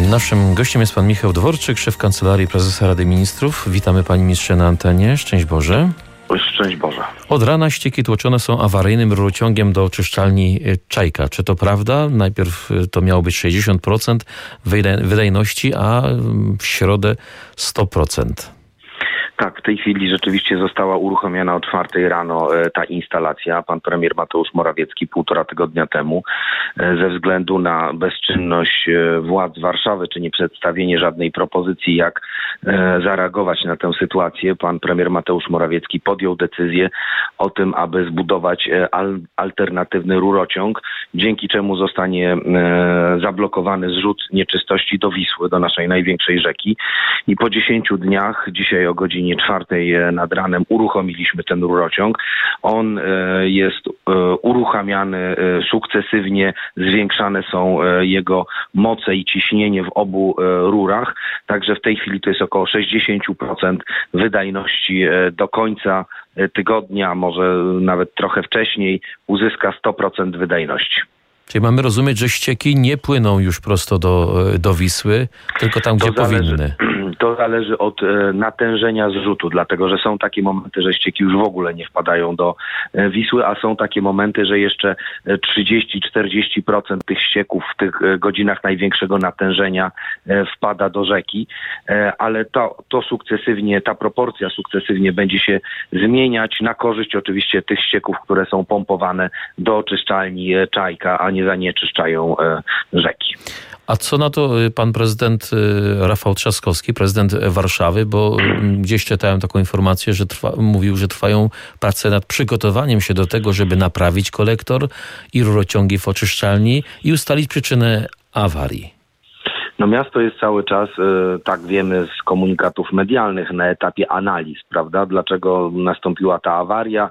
Naszym gościem jest pan Michał Dworczyk, szef Kancelarii Prezesa Rady Ministrów. Witamy panie ministrze na antenie. Szczęść Boże. Szczęść Boże. Od rana ścieki tłoczone są awaryjnym rurociągiem do oczyszczalni Czajka. Czy to prawda? Najpierw to miało być 60% wydajności, a w środę 100%. Tak, w tej chwili rzeczywiście została uruchomiona o 4 rano ta instalacja. Pan premier Mateusz Morawiecki 1,5 tygodnia temu ze względu na bezczynność władz Warszawy, czy nie przedstawienie żadnej propozycji, jak zareagować na tę sytuację, pan premier Mateusz Morawiecki podjął decyzję o tym, aby zbudować alternatywny rurociąg, dzięki czemu zostanie zablokowany zrzut nieczystości do Wisły, do naszej największej rzeki. I po 10 dniach, dzisiaj o godzinie 4 nad ranem uruchomiliśmy ten rurociąg. On jest uruchamiany sukcesywnie, zwiększane są jego moce i ciśnienie w obu rurach, także w tej chwili to jest około 60% wydajności. Do końca tygodnia, może nawet trochę wcześniej, uzyska 100% wydajności. Czyli mamy rozumieć, że ścieki nie płyną już prosto do Wisły, tylko tam, gdzie powinny. To zależy od natężenia zrzutu, dlatego że są takie momenty, że ścieki już w ogóle nie wpadają do Wisły, a są takie momenty, że jeszcze 30-40% tych ścieków w tych godzinach największego natężenia wpada do rzeki, ale to sukcesywnie, ta proporcja sukcesywnie będzie się zmieniać na korzyść oczywiście tych ścieków, które są pompowane do oczyszczalni Czajka, a nie zanieczyszczają rzeki. A co na to pan prezydent Rafał Trzaskowski, prezydent Warszawy, bo gdzieś czytałem taką informację, że mówił, że trwają prace nad przygotowaniem się do tego, żeby naprawić kolektor i rurociągi w oczyszczalni i ustalić przyczynę awarii. No miasto jest cały czas, tak wiemy z komunikatów medialnych, na etapie analiz, prawda? Dlaczego nastąpiła ta awaria?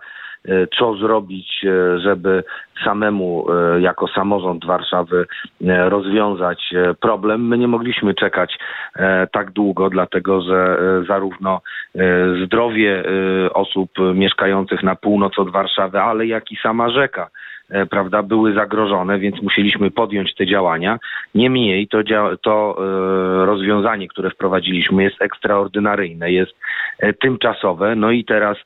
Co zrobić, żeby samemu jako samorząd Warszawy rozwiązać problem. My nie mogliśmy czekać tak długo, dlatego że zarówno zdrowie osób mieszkających na północ od Warszawy, ale jak i sama rzeka, prawda, były zagrożone, więc musieliśmy podjąć te działania. Niemniej to rozwiązanie, które wprowadziliśmy, jest ekstraordynaryjne, jest tymczasowe, no i teraz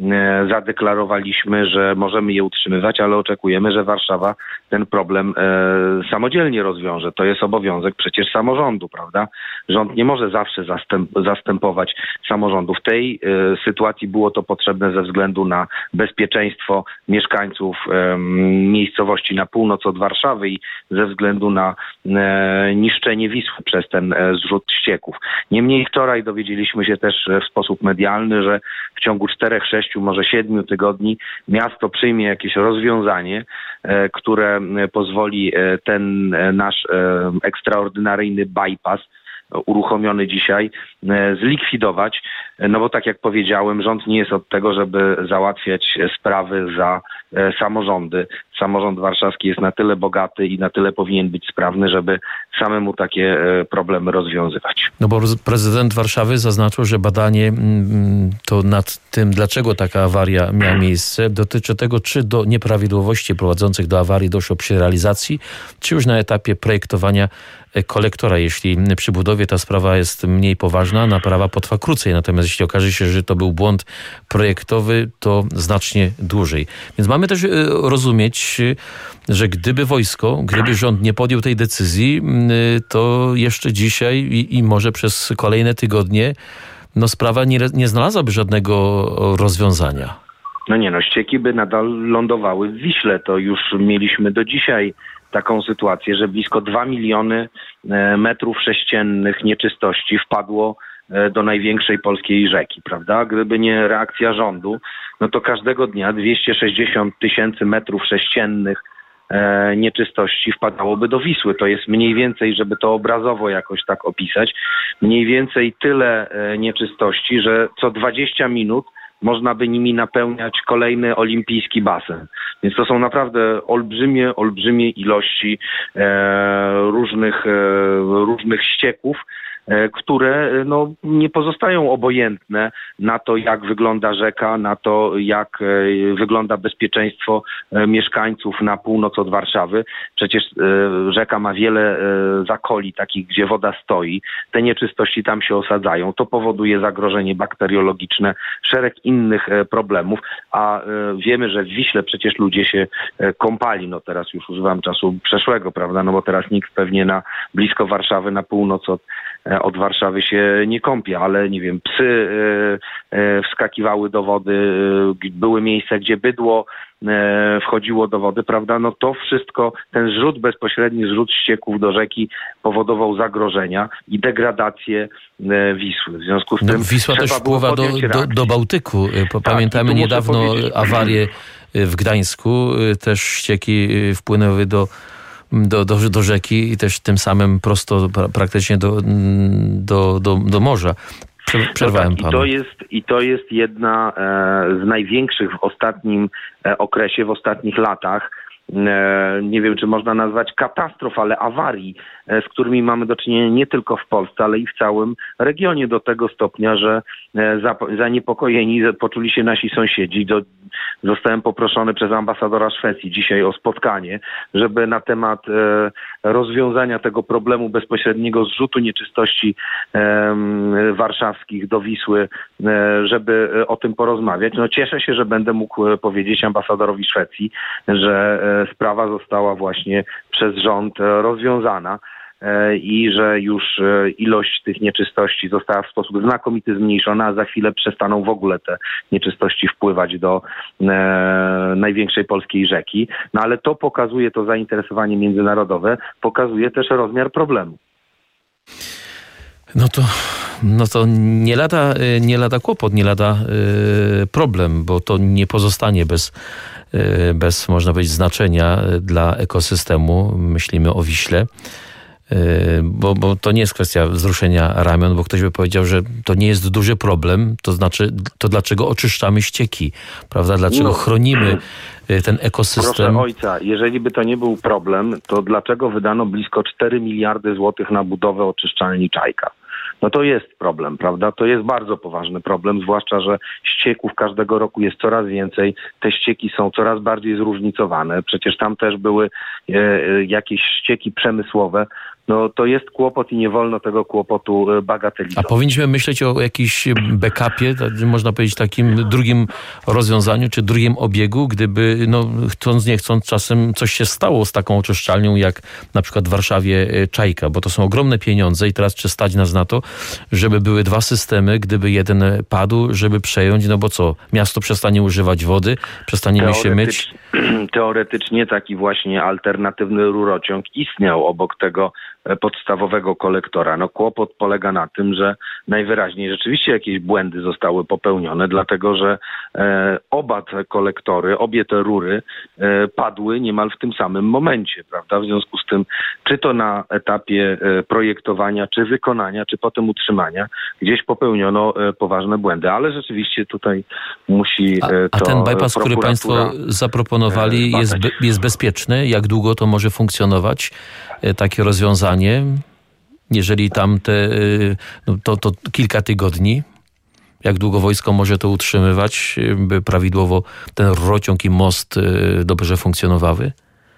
zadeklarowaliśmy, że możemy je utrzymywać, ale oczekujemy, że Warszawa ten problem samodzielnie rozwiąże. To jest obowiązek przecież samorządu, prawda? Rząd nie może zawsze zastępować samorządu. W tej sytuacji było to potrzebne ze względu na bezpieczeństwo mieszkańców miejscowości na północ od Warszawy i ze względu na niszczenie Wisły przez ten zrzut ścieków. Niemniej wczoraj dowiedzieliśmy się też w sposób medialny, że w ciągu 4-6, może 7 tygodni miasto przyjmie jakieś rozwiązanie, które pozwoli ten nasz ekstraordynaryjny bypass uruchomiony dzisiaj zlikwidować, no bo tak jak powiedziałem, rząd nie jest od tego, żeby załatwiać sprawy za samorządy. Samorząd warszawski jest na tyle bogaty i na tyle powinien być sprawny, żeby samemu takie problemy rozwiązywać. No bo prezydent Warszawy zaznaczył, że badanie to nad tym, dlaczego taka awaria miała miejsce, dotyczy tego, czy do nieprawidłowości prowadzących do awarii doszło przy realizacji, czy już na etapie projektowania kolektora. Jeśli przy budowie ta sprawa jest mniej poważna, naprawa potrwa krócej. Natomiast jeśli okaże się, że to był błąd projektowy, to znacznie dłużej. Więc mamy też rozumieć, że gdyby rząd nie podjął tej decyzji, to jeszcze dzisiaj i może przez kolejne tygodnie sprawa nie znalazłaby żadnego rozwiązania. Ścieki by nadal lądowały w Wiśle. To już mieliśmy do dzisiaj taką sytuację, że blisko 2 miliony metrów sześciennych nieczystości wpadło do największej polskiej rzeki, prawda? Gdyby nie reakcja rządu, no to każdego dnia 260 000 metrów sześciennych nieczystości wpadałoby do Wisły. To jest mniej więcej, żeby to obrazowo jakoś tak opisać, mniej więcej tyle nieczystości, że co 20 minut można by nimi napełniać kolejny olimpijski basen. Więc to są naprawdę olbrzymie ilości różnych ścieków, które nie pozostają obojętne na to, jak wygląda rzeka, na to, jak wygląda bezpieczeństwo mieszkańców na północ od Warszawy. Przecież rzeka ma wiele zakoli takich, gdzie woda stoi. Te nieczystości tam się osadzają. To powoduje zagrożenie bakteriologiczne, szereg innych problemów, a wiemy, że w Wiśle przecież ludzie się kąpali. Teraz już używam czasu przeszłego, prawda? Bo teraz nikt pewnie blisko Warszawy, na północ od Warszawy się nie kąpie, ale nie wiem, psy wskakiwały do wody, były miejsca, gdzie bydło wchodziło do wody, prawda? To wszystko, ten bezpośredni zrzut ścieków do rzeki powodował zagrożenia i degradację Wisły. W związku z tym Wisła też wpływa do Bałtyku. Pamiętamy niedawno awarię w Gdańsku. Też ścieki wpłynęły do rzeki i też tym samym prosto praktycznie do morza. Przerwałem panu. I to jest jedna z największych w ostatnim okresie, w ostatnich latach, nie wiem, czy można nazwać katastrof, ale awarii, z którymi mamy do czynienia nie tylko w Polsce, ale i w całym regionie, do tego stopnia, że zaniepokojeni poczuli się nasi sąsiedzi. Zostałem poproszony przez ambasadora Szwecji dzisiaj o spotkanie, żeby na temat rozwiązania tego problemu bezpośredniego zrzutu nieczystości warszawskich do Wisły, żeby o tym porozmawiać. Cieszę się, że będę mógł powiedzieć ambasadorowi Szwecji, że sprawa została właśnie przez rząd rozwiązana i że już ilość tych nieczystości została w sposób znakomity zmniejszona, a za chwilę przestaną w ogóle te nieczystości wpływać do największej polskiej rzeki. Ale to pokazuje, to zainteresowanie międzynarodowe, pokazuje też rozmiar problemu. No to nie lada kłopot, nie lada problem, bo to nie pozostanie bez, można powiedzieć, znaczenia dla ekosystemu. Myślimy o Wiśle. Bo to nie jest kwestia wzruszenia ramion, bo ktoś by powiedział, że to nie jest duży problem, to znaczy, to dlaczego oczyszczamy ścieki, prawda? Dlaczego chronimy ten ekosystem? Proszę ojca, jeżeli by to nie był problem, to dlaczego wydano blisko 4 miliardy złotych na budowę oczyszczalni Czajka? To jest problem, prawda? To jest bardzo poważny problem, zwłaszcza, że ścieków każdego roku jest coraz więcej. Te ścieki są coraz bardziej zróżnicowane. Przecież tam też były jakieś ścieki przemysłowe. To jest kłopot i nie wolno tego kłopotu bagatelizować. A powinniśmy myśleć o jakimś backupie, można powiedzieć takim drugim rozwiązaniu, czy drugim obiegu, gdyby chcąc nie chcąc czasem coś się stało z taką oczyszczalnią, jak na przykład w Warszawie Czajka, bo to są ogromne pieniądze i teraz czy stać nas na to, żeby były dwa systemy, gdyby jeden padł, żeby przejąć, bo co, miasto przestanie używać wody, przestaniemy się myć? Teoretycznie taki właśnie alternatywny rurociąg istniał obok tego podstawowego kolektora. Kłopot polega na tym, że najwyraźniej rzeczywiście jakieś błędy zostały popełnione, dlatego że oba te kolektory, obie te rury padły niemal w tym samym momencie, prawda? W związku z tym, czy to na etapie projektowania, czy wykonania, czy potem utrzymania, gdzieś popełniono poważne błędy, ale rzeczywiście tutaj musi A ten bypass, który państwo zaproponowali, jest bezpieczny? Jak długo to może funkcjonować? Takie rozwiązanie, jeżeli tam to kilka tygodni, jak długo wojsko może to utrzymywać, by prawidłowo ten rurociąg i most dobrze funkcjonowały?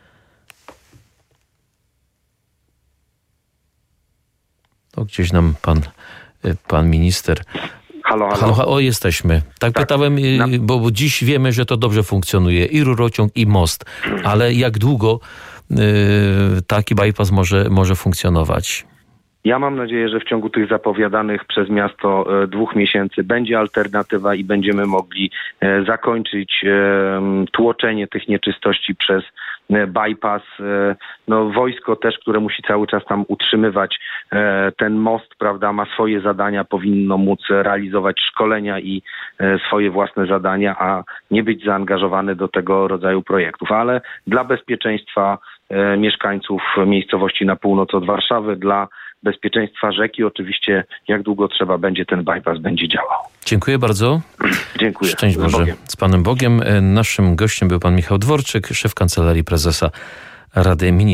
To gdzieś nam pan minister... Halo. O, jesteśmy. Tak pytałem, bo dziś wiemy, że to dobrze funkcjonuje. I rurociąg, i most. Ale jak długo taki bypass może funkcjonować? Ja mam nadzieję, że w ciągu tych zapowiadanych przez miasto 2 miesięcy będzie alternatywa i będziemy mogli zakończyć tłoczenie tych nieczystości przez bypass. Wojsko też, które musi cały czas tam utrzymywać ten most, prawda, ma swoje zadania, powinno móc realizować szkolenia i swoje własne zadania, a nie być zaangażowany do tego rodzaju projektów. Ale dla bezpieczeństwa mieszkańców miejscowości na północ od Warszawy, dla bezpieczeństwa rzeki, oczywiście jak długo trzeba będzie, ten bypass będzie działał. Dziękuję bardzo. Dziękuję. Szczęść Boże. Z Panem Bogiem. Naszym gościem był pan Michał Dworczyk, szef Kancelarii Prezesa Rady Ministrów.